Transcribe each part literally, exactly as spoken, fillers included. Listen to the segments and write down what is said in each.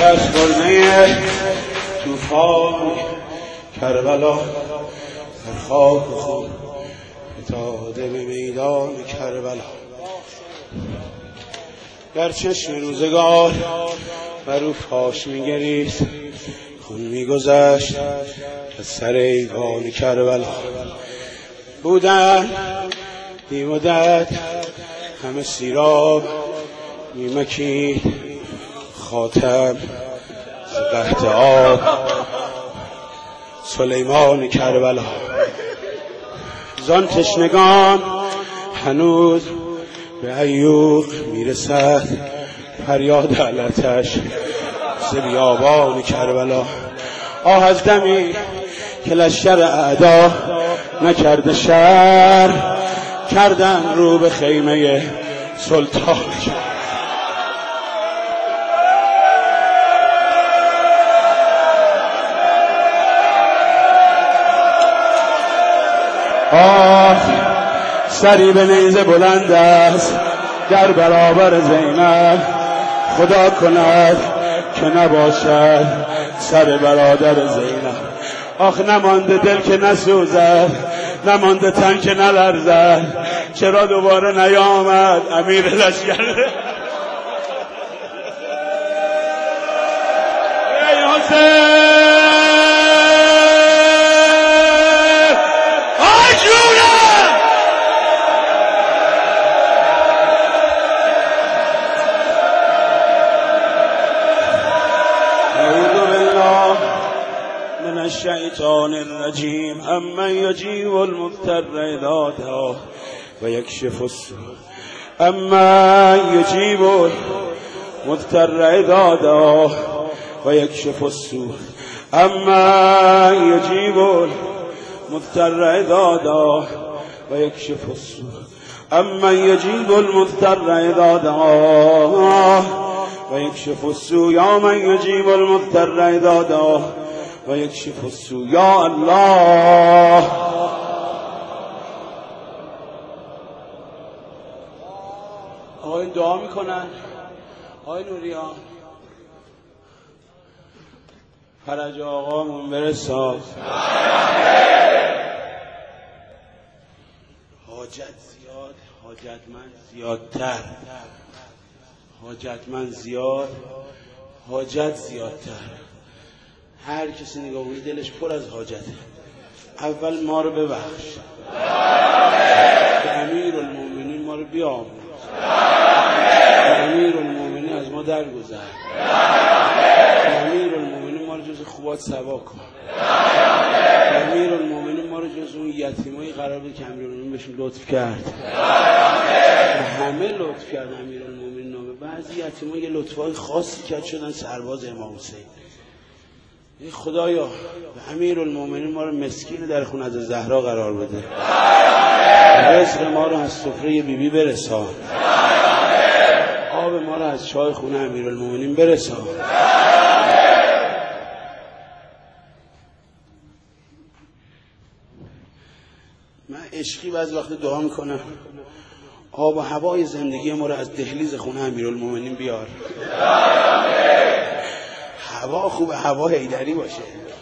دست برده توفان کربلا در خاک خون فتاده به میدان کربلا. در چشم روزگار بر او پاش میگریست، خون میگذشت از سر ایوان کربلا. بودن بی مدت همه سیراب میمکید خاتم ز قحط آب سلیمان کربلا. زان تشنگان هنوز به عیوق میرسد فریاد علتش ز بیابان کربلا. آه از دمی که لشکر اعدا نکرده شر، کردن رو به خیمه سلطان. آه سری به نیزه بلند است در برابر زینب، خدا کند که نباشد سر برادر زینب. آخ نمانده دل که نسوزد، نمانده تن که نلرزد، چرا دوباره نیامد امیر لشکر؟ ای حسین الشیطان الرجیم. امن یجیب المضطر اذا دعاه و یکشف السوء. امن یجیب المضطر اذا دعاه و یکشف السوء. امن یجیب المضطر اذا دعاه و یکشف السوء. امن یجیب المضطر اذا دعاه و یکشف السوء. یا من یجیب المضطر اذا دعاه و یکشف السوء. یا الله. آقایون دعا میکنن. آقای نوریان فرج آقامون برساد. حاجت زیاد، حاجتمند زیادتر، حاجتمند زیاد، حاجت زیادتر. هر کسی نگاه کنی دلش پر از حاجته. اول ما رو ببخش، به امیرالمومنین ما رو بیامرز، به امیرالمومنین از ما درگذر، به امیرالمومنین ما رو جز خوبات سوا کن، به امیرالمومنین ما رو جز اون یتیمایی قرار بده که امیرالمومنین بهشون لطف کرد. به همه لطف کرد امیرالمومنین. بعضی یتیما یه لطفای خاصی کرد شدن سرباز امام حسین. ای خدایا به امیرالمومنین ما رو مسکین در خونه از زهرا قرار بده، رزق ما رو از سفره بیبی برسان، آب ما رو از چای خونه امیرالمومنین برسان. من عشقی بعضی وقت دعا میکنم آب و هوای زندگی ما رو از دهلیز خونه امیرالمومنین بیار. هوا خوب، هوا حیدری باشه.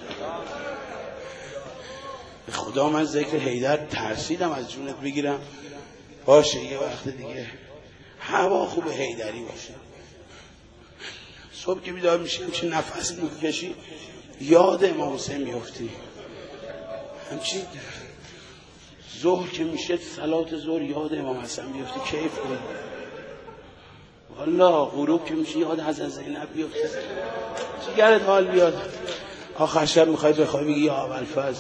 به خدا من ذکر حیدر ترسیدم از جونت بگیرم. باشه یه وقت دیگه هوا خوب حیدری باشه. صبح که بیدار میشی همچین نفس میکشی یاد امام حسین میفتی، همچین ظهر که میشه صلات ظهر یاد امام حسین میفتی، کیف کنی. والله غروب که میشه یاد حضرت زینب بیفته، جگرت حال بیاد. آخر شب میخوای بخوای بگی یا ابوالفضل.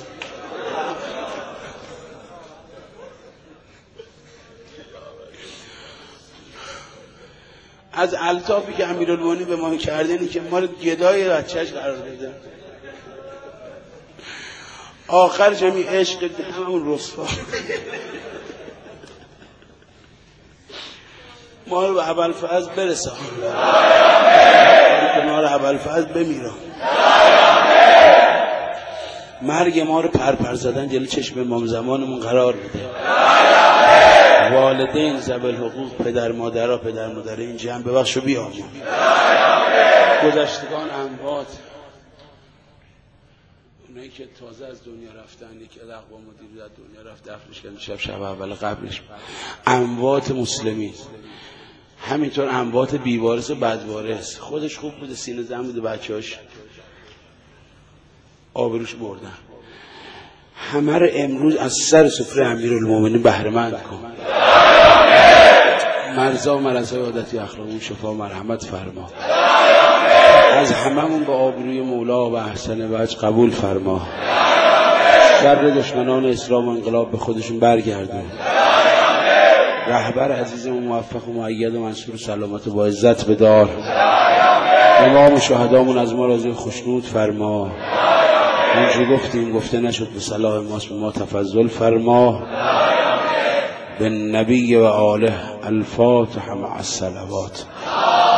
از الطافی که امیرالمومنین به ما کردنی که ما رو گدای بچه‌اش قرار بده، آخرش همی عشق همون رسوا ما رو به ابوالفضل برسان، ما رو ابوالفضل بمیران، مرگ ما رو پرپر زدن جلوی چشم امام زمانمون قرار بده. والدین ذوی الحقوق، پدر مادرها، پدر مادر این جمع ببخش و بیامون. گذشتگان اموات، اونایی که تازه از دنیا رفتن، یکی از اقوام مدیر از دنیا رفت دفنش کردن شب شب اول قبلش، اموات مسلمین، همینطور اموات بیوارث و بدوارث. خودش خوب بوده، سینه زن بوده، بچه‌اش آبروش بردن. همه رو امروز از سر سفره امیرالمومنین بهره مند کن. مرزا و مرزای عادتی اخلاقمون شفا و مرحمت فرما. از هممون به آبروی مولا و احسن وجه قبول فرما. شر دشمنان اسلام و انقلاب به خودشون برگردون. رهبر عزیزمون موفق و مؤید و منصور و سلامت و با عزت بدار. امام و شهدامون از ما راضی خوشنود فرما. اونجا گفتیم گفته نشد به صلاح ماست، به ما تفضل فرما. به نبی و آله الفاتحه مع الصلوات.